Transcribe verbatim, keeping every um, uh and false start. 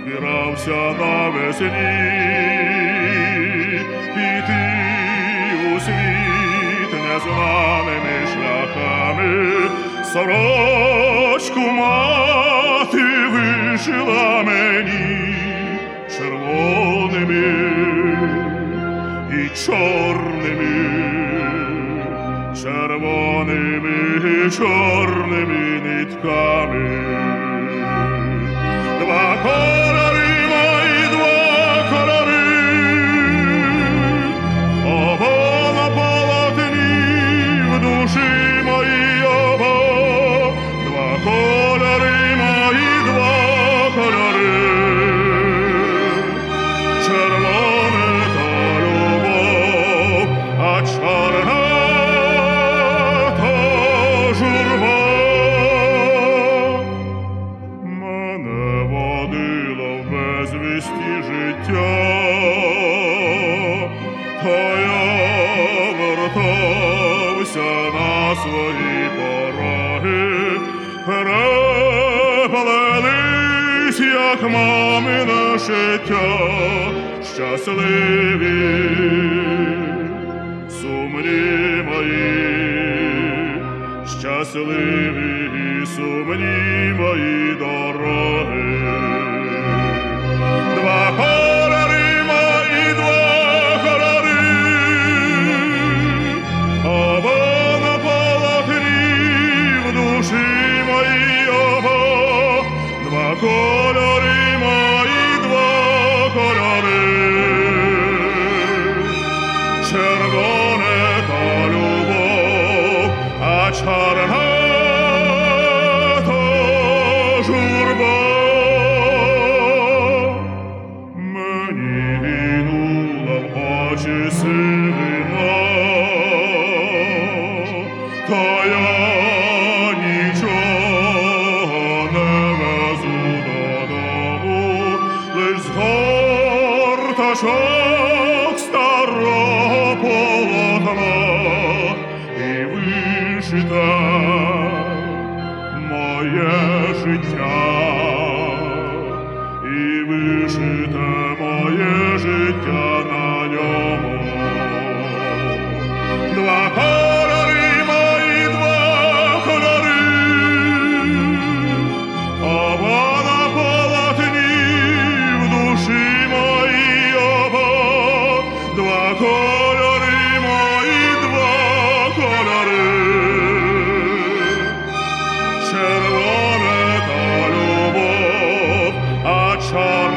збирався навесні піти у світ незнаними шляхами. Сорочку мати вишила мені червоними і чорними, червоними і чорними нитками. Два кольори мої, два кольори, оба на полотні в душі моїй оба. Два кольори мої, два кольори, червоне та любов, а чорна та журба. Мене водило в безвісті життя, та я вертався на свої пороги. Переплелись, як мамине життя, щасливі, сумні мої, щасливі і сумні мої дороги. Два кольори мої, два кольори, оба на полотні в душі моїй оба. Два кольори мої, два кольори, червоне та любов, а чорна та журба. Мені війнула в очі сивина, та я нічого не везу додому, лиш згорточок старого полотна і вишите моє життя, і вишите моє життя на ньому. Два кольори мої, два кольори, оба на полотні в душі моїй оба. Два кольори мої, два кольори, червоне та любов, а чорна